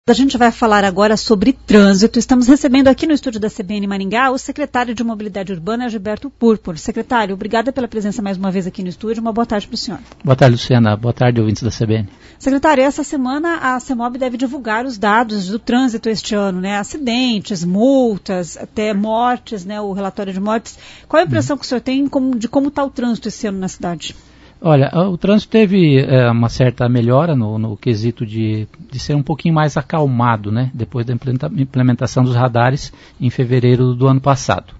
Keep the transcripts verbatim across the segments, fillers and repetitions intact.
A gente vai falar agora sobre trânsito. Estamos recebendo aqui no estúdio da C B N Maringá o secretário de Mobilidade Urbana, Gilberto Púrpura. Secretário, obrigada pela presença mais uma vez aqui no estúdio. Uma boa tarde para o senhor. Boa tarde, Luciana. Boa tarde, ouvintes da C B N. Secretário, essa semana a CEMOB deve divulgar os dados do trânsito este ano, né? Acidentes, multas, até mortes, né? O relatório de mortes. Qual é a impressão hum. que o senhor tem como, de como está o trânsito esse ano na cidade? Olha, o trânsito teve é, uma certa melhora no, no quesito de, de ser um pouquinho mais acalmado, né, depois da implementação dos radares em fevereiro do ano passado.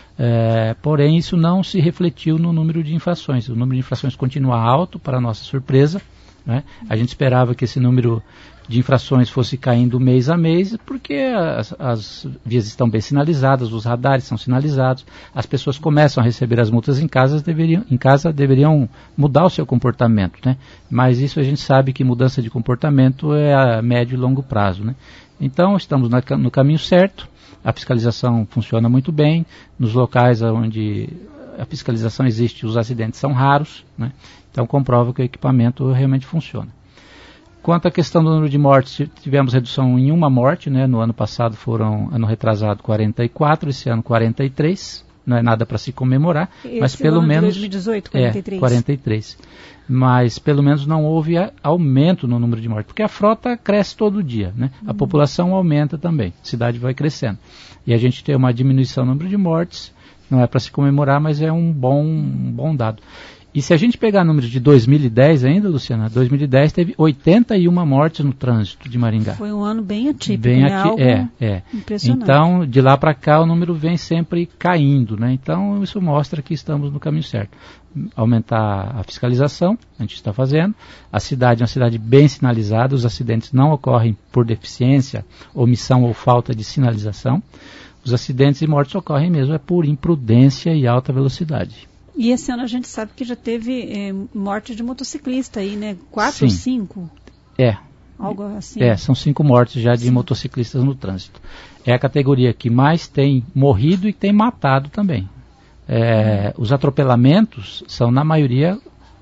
É, porém, isso não se refletiu no número de infrações. O número de infrações continua alto, para nossa surpresa, né? A gente esperava que esse número de infrações fosse caindo mês a mês, porque as, as vias estão bem sinalizadas, os radares são sinalizados, as pessoas começam a receber as multas em casa, deveriam, em casa deveriam mudar o seu comportamento, né? Mas isso a gente sabe que mudança de comportamento é a médio e longo prazo, né? Então estamos na, no caminho certo, a fiscalização funciona muito bem, nos locais onde a fiscalização existe, os acidentes são raros, né? Então comprova que o equipamento realmente funciona. Quanto à questão do número de mortes, tivemos redução em uma morte, né? No ano passado foram, ano retrasado, quarenta e quatro, esse ano quarenta e três, não é nada para se comemorar, esse mas pelo ano menos... de dois mil e dezoito, quarenta e três. É, quarenta e três. Mas pelo menos não houve a, aumento no número de mortes, porque a frota cresce todo dia, né? A hum. população aumenta também, a cidade vai crescendo. E a gente tem uma diminuição no número de mortes, não é para se comemorar, mas é um bom, um bom dado. E se a gente pegar números de dois mil e dez ainda, Luciana, dois mil e dez teve oitenta e uma mortes no trânsito de Maringá. Foi um ano bem atípico, bem né? ati- Algo é, é. impressionante. Então, de lá para cá, o número vem sempre caindo, né? Então, isso mostra que estamos no caminho certo. Aumentar a fiscalização, a gente está fazendo. A cidade é uma cidade bem sinalizada, os acidentes não ocorrem por deficiência, omissão ou falta de sinalização. Os acidentes e mortes ocorrem mesmo é por imprudência e alta velocidade. E esse ano a gente sabe que já teve eh, morte de motociclista aí, né? Quatro Sim. ou cinco? É. Algo assim? É, são cinco mortes já de Sim. motociclistas no trânsito. É a categoria que mais tem morrido e tem matado também. É, os atropelamentos são, na maioria,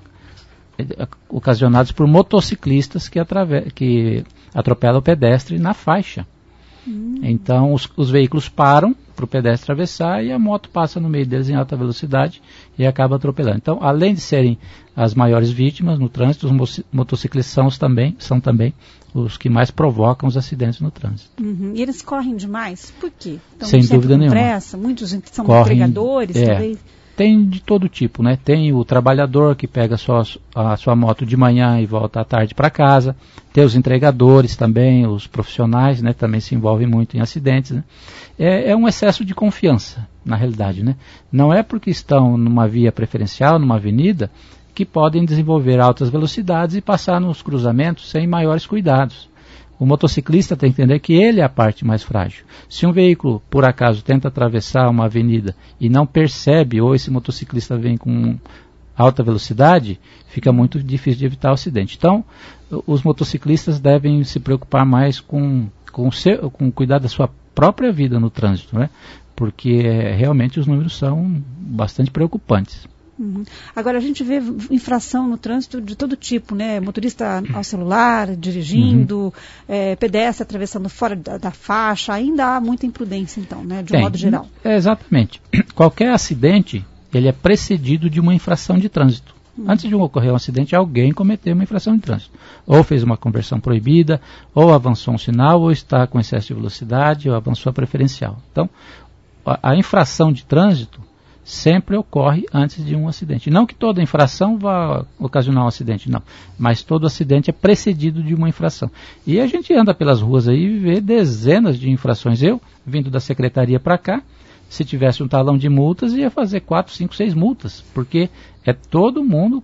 ocasionados por motociclistas que, atrave- que atropelam o pedestre na faixa. Hum. Então os, os veículos param para o pedestre atravessar e a moto passa no meio deles em alta velocidade e acaba atropelando. Então, além de serem as maiores vítimas no trânsito, os motociclistas são, os também, são também os que mais provocam os acidentes no trânsito. Uhum. E eles correm demais? Por quê? Então, sem dúvida nenhuma. Pressa, muitos são correm, entregadores é, também? Tem de todo tipo, né? Tem o trabalhador que pega a sua, a sua moto de manhã e volta à tarde para casa. Tem os entregadores também, os profissionais, né? Também se envolvem muito em acidentes, né? É, é um excesso de confiança, na realidade, né? Não é porque estão numa via preferencial, numa avenida, que podem desenvolver altas velocidades e passar nos cruzamentos sem maiores cuidados. O motociclista tem que entender que ele é a parte mais frágil. Se um veículo, por acaso, tenta atravessar uma avenida e não percebe, ou esse motociclista vem com alta velocidade, fica muito difícil de evitar o acidente. Então, os motociclistas devem se preocupar mais com, com, seu, com cuidar da sua própria vida no trânsito, né? Porque realmente os números são bastante preocupantes. Uhum. Agora a gente vê infração no trânsito de todo tipo, né? Motorista ao celular, dirigindo, uhum. é, pedestre atravessando fora da, da faixa, ainda há muita imprudência então, né? De um Tem, modo geral. É, exatamente. Qualquer acidente, ele é precedido de uma infração de trânsito. Uhum. Antes de ocorrer um acidente, alguém cometeu uma infração de trânsito. Ou fez uma conversão proibida, ou avançou um sinal, ou está com excesso de velocidade, ou avançou a preferencial. Então, a, a infração de trânsito sempre ocorre antes de um acidente. Não que toda infração vá ocasionar um acidente, não. Mas todo acidente é precedido de uma infração. E a gente anda pelas ruas aí e vê dezenas de infrações. Eu, vindo da secretaria para cá, se tivesse um talão de multas, ia fazer quatro, cinco, seis multas. Porque é todo mundo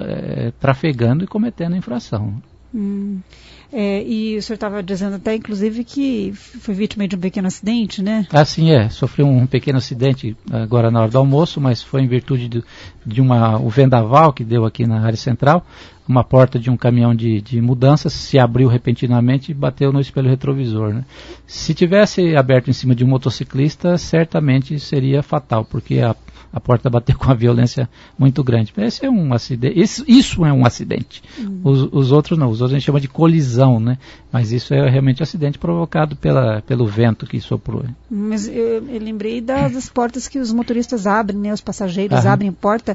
é, trafegando e cometendo infração. Hum. É, e o senhor estava dizendo até, inclusive, que foi vítima de um pequeno acidente, né? Ah, sim, é. Sofreu um pequeno acidente agora na hora do almoço, mas foi em virtude de, de uma, o vendaval que deu aqui na área central, uma porta de um caminhão de, de mudanças se abriu repentinamente e bateu no espelho retrovisor, né? Se tivesse aberto em cima de um motociclista, certamente seria fatal, porque a, a porta bateu com uma violência muito grande. Esse é um acidente, isso, isso é um acidente. Uhum. Os, os outros não, os outros a gente chama de colisão, né? Mas isso é realmente um acidente provocado pela, pelo vento que soprou. Mas eu, eu lembrei das, das portas que os motoristas abrem, né? Os passageiros Aham. abrem porta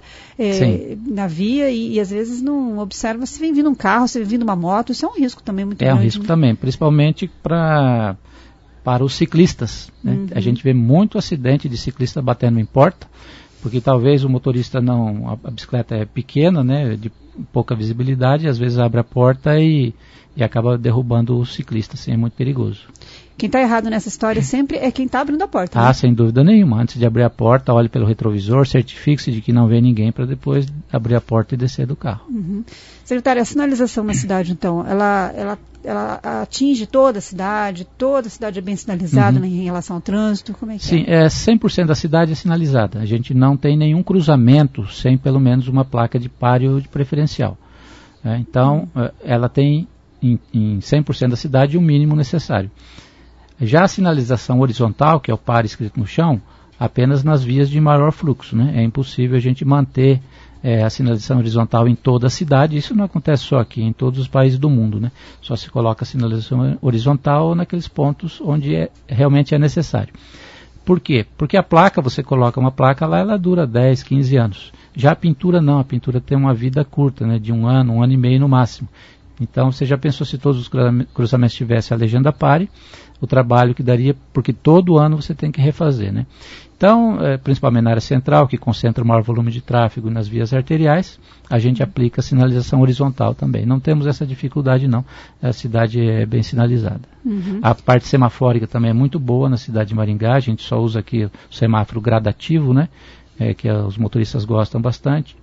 é, na via e, e às vezes não observa se vem vindo um carro, se vem vindo uma moto. Isso é um risco também muito é grande. É um risco né? também, principalmente para para os ciclistas. Né? Uhum. A gente vê muito acidente de ciclista batendo em porta, porque talvez o motorista não, a, a bicicleta é pequena, né, de pouca visibilidade, às vezes abre a porta e, e acaba derrubando o ciclista, assim, é muito perigoso. Quem está errado nessa história sempre é quem está abrindo a porta. Ah, né? sem dúvida nenhuma. Antes de abrir a porta, olhe pelo retrovisor, certifique-se de que não vê ninguém para depois abrir a porta e descer do carro. Uhum. Secretária, a sinalização na cidade, então, ela, ela, ela atinge toda a cidade, toda a cidade é bem sinalizada uhum. em relação ao trânsito? Como é que Sim, é? é, cem por cento da cidade é sinalizada. A gente não tem nenhum cruzamento sem pelo menos uma placa de páreo de preferencial. É, então, uhum. ela tem em, em cem por cento da cidade o mínimo necessário. Já a sinalização horizontal, que é o par escrito no chão, apenas nas vias de maior fluxo, né? É impossível a gente manter é, a sinalização horizontal em toda a cidade. Isso não acontece só aqui, em todos os países do mundo, né? Só se coloca a sinalização horizontal naqueles pontos onde é, realmente é necessário. Por quê? Porque a placa, você coloca uma placa lá, ela dura dez, quinze anos. Já a pintura não, a pintura tem uma vida curta, né? De um ano, um ano e meio no máximo. Então, você já pensou se todos os cruzamentos tivessem a legenda pare, o trabalho que daria, porque todo ano você tem que refazer, né? Então, é, principalmente na área central, que concentra o maior volume de tráfego nas vias arteriais, a gente aplica a sinalização horizontal também. Não temos essa dificuldade, não. A cidade é bem sinalizada. Uhum. A parte semafórica também é muito boa na cidade de Maringá. A gente só usa aqui o semáforo gradativo, né? É, que os motoristas gostam bastante.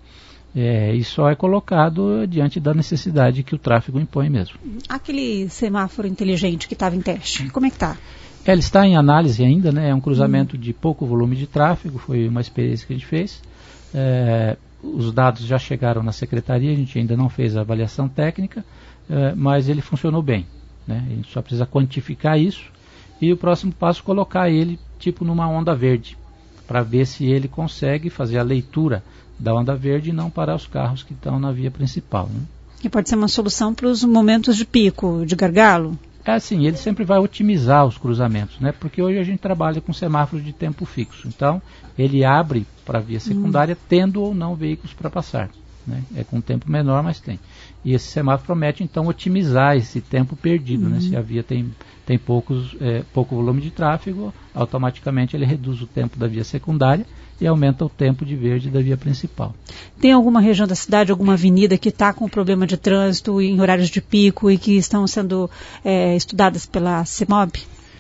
É, e só é colocado diante da necessidade que o tráfego impõe mesmo. Aquele semáforo inteligente que estava em teste, como é que está? Ele está em análise ainda, né? É um cruzamento hum. de pouco volume de tráfego, foi uma experiência que a gente fez. É, os dados já chegaram na secretaria, a gente ainda não fez a avaliação técnica, é, mas ele funcionou bem, né? A gente só precisa quantificar isso e o próximo passo é colocar ele tipo numa onda verde, para ver se ele consegue fazer a leitura da onda verde e não parar os carros que estão na via principal, né? E pode ser uma solução para os momentos de pico, de gargalo? É assim, ele sempre vai otimizar os cruzamentos, né? Porque hoje a gente trabalha com semáforos de tempo fixo. Então, ele abre para a via secundária, hum. tendo ou não veículos para passar, né? É com um tempo menor, mas tem. E esse semáforo promete, então, otimizar esse tempo perdido, hum. né? Se a via tem, tem poucos, é, pouco volume de tráfego, automaticamente ele reduz o tempo da via secundária e aumenta o tempo de verde da via principal. Tem alguma região da cidade, alguma avenida que está com problema de trânsito em horários de pico e que estão sendo é, estudadas pela CEMOB?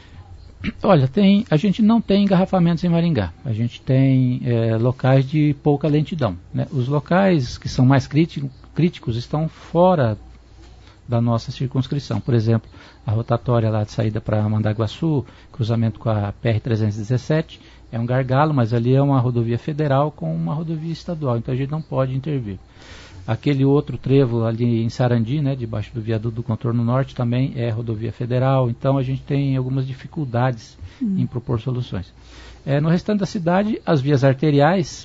Olha, tem, a gente não tem engarrafamentos em Maringá. A gente tem é, locais de pouca lentidão, né? Os locais que são mais crítico, críticos estão fora da nossa circunscrição. Por exemplo, a rotatória lá de saída para Mandaguaçu, cruzamento com a P R trezentos e dezessete, é um gargalo, mas ali é uma rodovia federal com uma rodovia estadual, então a gente não pode intervir. Aquele outro trevo ali em Sarandi, né, debaixo do viaduto do Contorno Norte, também é rodovia federal, então a gente tem algumas dificuldades hum. em propor soluções. É, no restante da cidade, as vias arteriais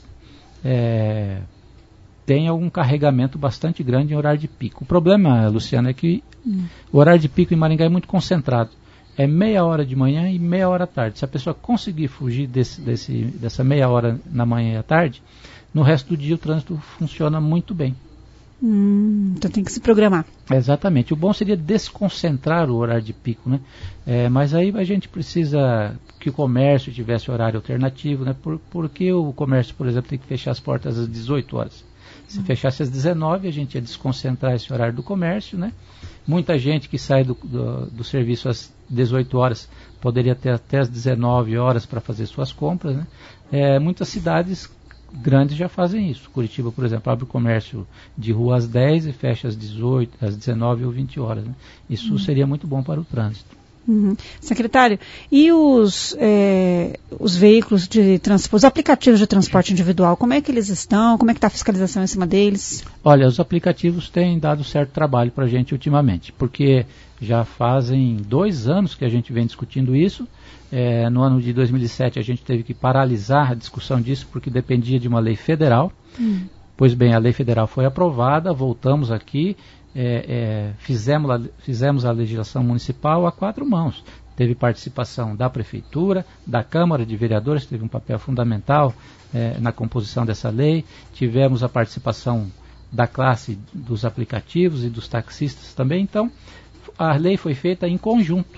é, têm algum carregamento bastante grande em horário de pico. O problema, Luciana, é que hum. o horário de pico em Maringá é muito concentrado. É meia hora de manhã e meia hora à tarde. Se a pessoa conseguir fugir desse, desse, dessa meia hora na manhã e à tarde, no resto do dia o trânsito funciona muito bem. Hum, então tem que se programar. Exatamente. O bom seria desconcentrar o horário de pico, né? É, mas aí a gente precisa que o comércio tivesse horário alternativo, né? Por, porque o comércio, por exemplo, tem que fechar as portas às dezoito horas. Se hum. fechasse às dezenove, a gente ia desconcentrar esse horário do comércio, né? Muita gente que sai do, do, do serviço às dezoito horas poderia ter até às dezenove horas para fazer suas compras, né? É, muitas cidades grandes já fazem isso. Curitiba, por exemplo, abre o comércio de rua às dez e fecha às dezoito, às dezenove ou vinte horas, né? Isso hum. seria muito bom para o trânsito. Uhum. Secretário, e os, é, os veículos de transporte, os aplicativos de transporte individual, como é que eles estão? Como é que está a fiscalização em cima deles? Olha, os aplicativos têm dado certo trabalho para a gente ultimamente, porque já fazem dois anos que a gente vem discutindo isso. É, no ano de dois mil e sete a gente teve que paralisar a discussão disso porque dependia de uma lei federal. Hum. Pois bem, a lei federal foi aprovada, voltamos aqui. É, é, fizemos, a, fizemos a legislação municipal a quatro mãos. Teve participação da Prefeitura, da Câmara de Vereadores, que teve um papel fundamental é, na composição dessa lei. Tivemos a participação da classe dos aplicativos e dos taxistas também. Então, a lei foi feita em conjunto.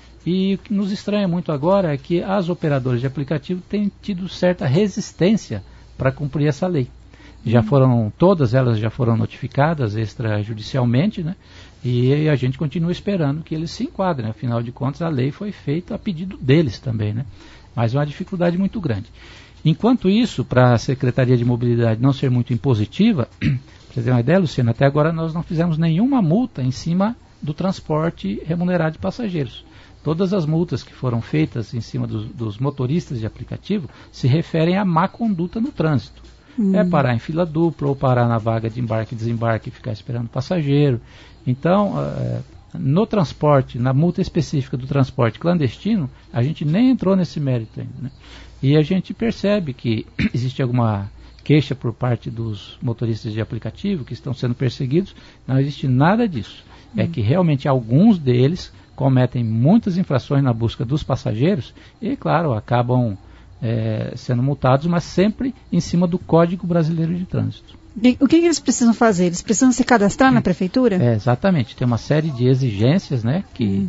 E o que nos estranha muito agora é que as operadoras de aplicativo têm tido certa resistência para cumprir essa lei. Já foram, todas elas já foram notificadas extrajudicialmente, né? E a gente continua esperando que eles se enquadrem. Afinal de contas, a lei foi feita a pedido deles também, né? Mas é uma dificuldade muito grande. Enquanto isso, para a Secretaria de Mobilidade não ser muito impositiva, para você ter uma ideia, Luciano, até agora nós não fizemos nenhuma multa em cima do transporte remunerado de passageiros. Todas as multas que foram feitas em cima dos, dos motoristas de aplicativo se referem à má conduta no trânsito. Hum. É parar em fila dupla ou parar na vaga de embarque e desembarque e ficar esperando o passageiro. Então, uh, no transporte, na multa específica do transporte clandestino, a gente nem entrou nesse mérito ainda, né? E a gente percebe que existe alguma queixa por parte dos motoristas de aplicativo que estão sendo perseguidos. Não existe nada disso. Hum. É que realmente alguns deles cometem muitas infrações na busca dos passageiros e, claro, acabam É, sendo multados, mas sempre em cima do Código Brasileiro de Trânsito. O que, que eles precisam fazer? Eles precisam se cadastrar na prefeitura? É, exatamente. Tem uma série de exigências, né, que, hum.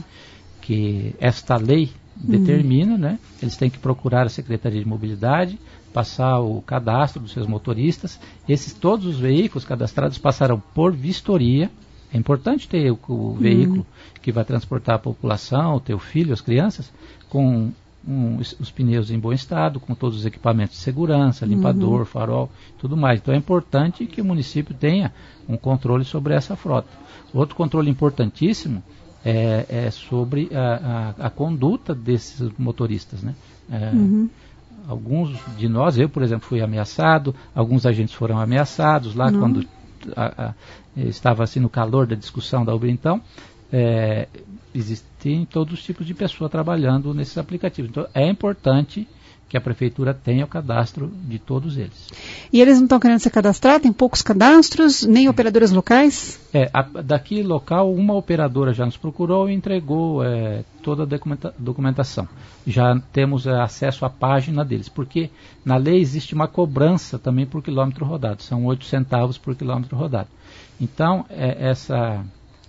que esta lei determina, hum. né? Eles têm que procurar a Secretaria de Mobilidade, passar o cadastro dos seus motoristas. Esses, todos os veículos cadastrados passarão por vistoria. É importante ter o, o hum. veículo que vai transportar a população, o teu filho, as crianças, com Um, os, os pneus em bom estado, com todos os equipamentos de segurança, limpador, uhum. farol, tudo mais. Então é importante que o município tenha um controle sobre essa frota. Outro controle importantíssimo é, é sobre a, a, a conduta desses motoristas, né? É, uhum. Alguns de nós, eu por exemplo, fui ameaçado, alguns agentes foram ameaçados lá uhum. quando a, a, estava assim no calor da discussão da Uber. Então, é, existem todos os tipos de pessoas trabalhando nesses aplicativos. Então é importante que a prefeitura tenha o cadastro de todos eles. E eles não estão querendo se cadastrar? Tem poucos cadastros? Nem operadoras locais? É, a, daqui local, uma operadora já nos procurou e entregou é, toda a documenta, documentação. Já temos é, acesso à página deles, porque na lei existe uma cobrança também por quilômetro rodado. São oito centavos por quilômetro rodado. Então, é, essa...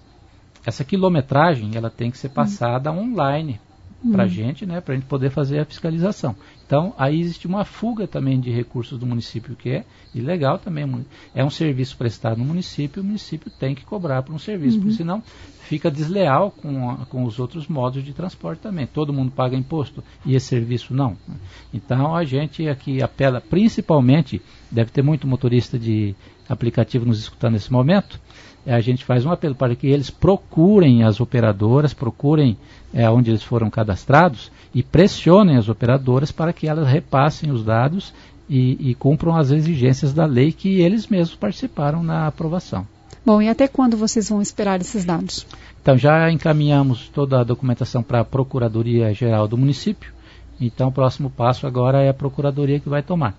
Essa quilometragem ela tem que ser passada hum. online para a hum. gente, né, para a gente poder fazer a fiscalização. Então, aí existe uma fuga também de recursos do município, que é ilegal também. É um serviço prestado no município, o município tem que cobrar por um serviço, uhum. porque senão fica desleal com, a, com os outros modos de transporte também. Todo mundo paga imposto e esse serviço não. Então, a gente aqui apela, principalmente, deve ter muito motorista de aplicativo nos escutando nesse momento, a gente faz um apelo para que eles procurem as operadoras, procurem é, onde eles foram cadastrados e pressionem as operadoras para que elas repassem os dados e, e cumpram as exigências da lei que eles mesmos participaram na aprovação. Bom, e até quando vocês vão esperar esses dados? Então, já encaminhamos toda a documentação para a Procuradoria-Geral do município. Então, o próximo passo agora é a Procuradoria que vai tomar.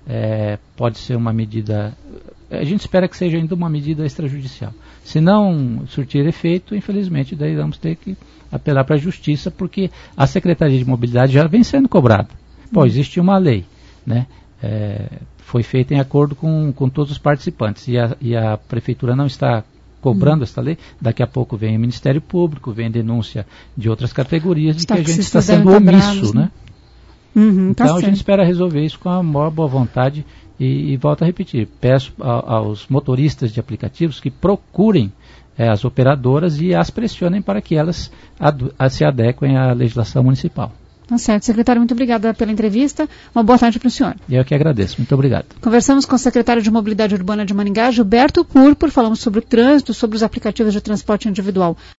É, pode ser uma medida... A gente espera que seja ainda uma medida extrajudicial. Se não surtir efeito, infelizmente, daí vamos ter que apelar para a Justiça, porque a Secretaria de Mobilidade já vem sendo cobrada. Pô, existe uma lei, né? É, foi feita em acordo com, com todos os participantes, e a, e a Prefeitura não está cobrando essa lei. Daqui a pouco vem o Ministério Público, vem denúncia de outras categorias de que a gente está sendo omisso, né? Uhum, então tá a gente espera resolver isso com a maior boa vontade e, e volto a repetir, peço a, aos motoristas de aplicativos que procurem é, as operadoras e as pressionem para que elas ad, a, se adequem à legislação municipal. Tá certo. Secretário, muito obrigada pela entrevista. Uma boa tarde para o senhor. Eu que agradeço. Muito obrigado. Conversamos com o secretário de Mobilidade Urbana de Maringá, Gilberto Purpur. Falamos sobre o trânsito, sobre os aplicativos de transporte individual.